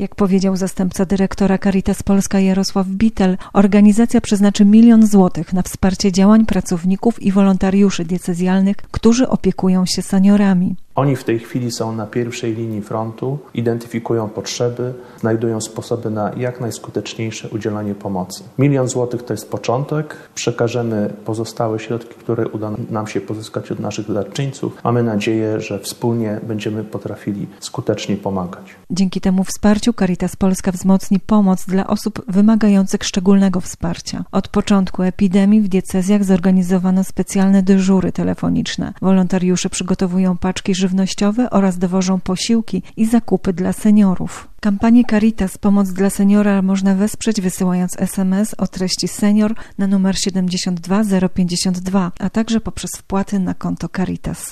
Jak powiedział zastępca dyrektora Caritas Polska Jarosław Bittel, organizacja przeznaczy 1 000 000 złotych na wsparcie działań pracowników i wolontariuszy diecezjalnych, którzy opiekują się seniorami. Oni w tej chwili są na pierwszej linii frontu, identyfikują potrzeby, znajdują sposoby na jak najskuteczniejsze udzielanie pomocy. 1 000 000 złotych to jest początek. Przekażemy pozostałe środki, które uda nam się pozyskać od naszych darczyńców. Mamy nadzieję, że wspólnie będziemy potrafili skutecznie pomagać. Dzięki temu wsparciu Caritas Polska wzmocni pomoc dla osób wymagających szczególnego wsparcia. Od początku epidemii w diecezjach zorganizowano specjalne dyżury telefoniczne. Wolontariusze przygotowują paczki żywnościowe oraz dowożą posiłki i zakupy dla seniorów. Kampanię Caritas Pomoc dla seniora można wesprzeć wysyłając SMS o treści senior na numer 72052, a także poprzez wpłaty na konto Caritas.